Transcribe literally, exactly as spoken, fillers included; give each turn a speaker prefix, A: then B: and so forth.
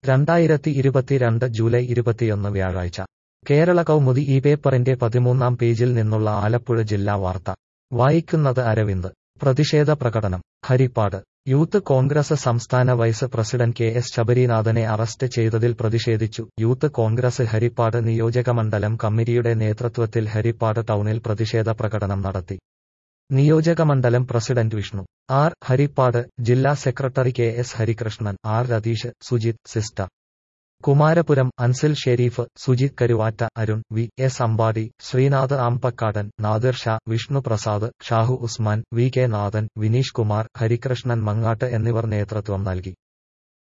A: രണ്ടായിരത്തി ഇരുപത്തിരണ്ട് ജൂലൈ ഇരുപത്തിയൊന്ന് വ്യാഴാഴ്ച കേരള കൗമുദി ഈ പേപ്പറിന്റെ പതിമൂന്നാം പേജിൽ നിന്നുള്ള ആലപ്പുഴ ജില്ലാ വാർത്ത വായിക്കുന്നത് അരവിന്ദ്. പ്രതിഷേധ പ്രകടനം ഹരിപ്പാട്. യൂത്ത് കോൺഗ്രസ് സംസ്ഥാന വൈസ് പ്രസിഡന്റ് കെ എസ് ശബരീനാഥനെ അറസ്റ്റ് ചെയ്തതിൽ പ്രതിഷേധിച്ചു യൂത്ത് കോൺഗ്രസ് ഹരിപ്പാട് നിയോജകമണ്ഡലം കമ്മിറ്റിയുടെ നേതൃത്വത്തിൽ ഹരിപ്പാട് ടൗണിൽ പ്രതിഷേധ പ്രകടനം നടത്തി. നിയോജകമണ്ഡലം പ്രസിഡന്റ് വിഷ്ണു ആർ. ഹരിപ്പാട്, ജില്ലാ secretary K S Harikrishnan, R. Ratheesh, Sujith, sister Kumarapuram, Ansil Sharif, Sujith Karuvatta, Arun V. S Ambadi, Sreenath Ambakkadan, Nadir Shah, Vishnu Prasad, Shahu Usman, V K Nathan, Vineesh Kumar, Harikrishnan Mangattu എന്നിവർ നേതൃത്വം നൽകി.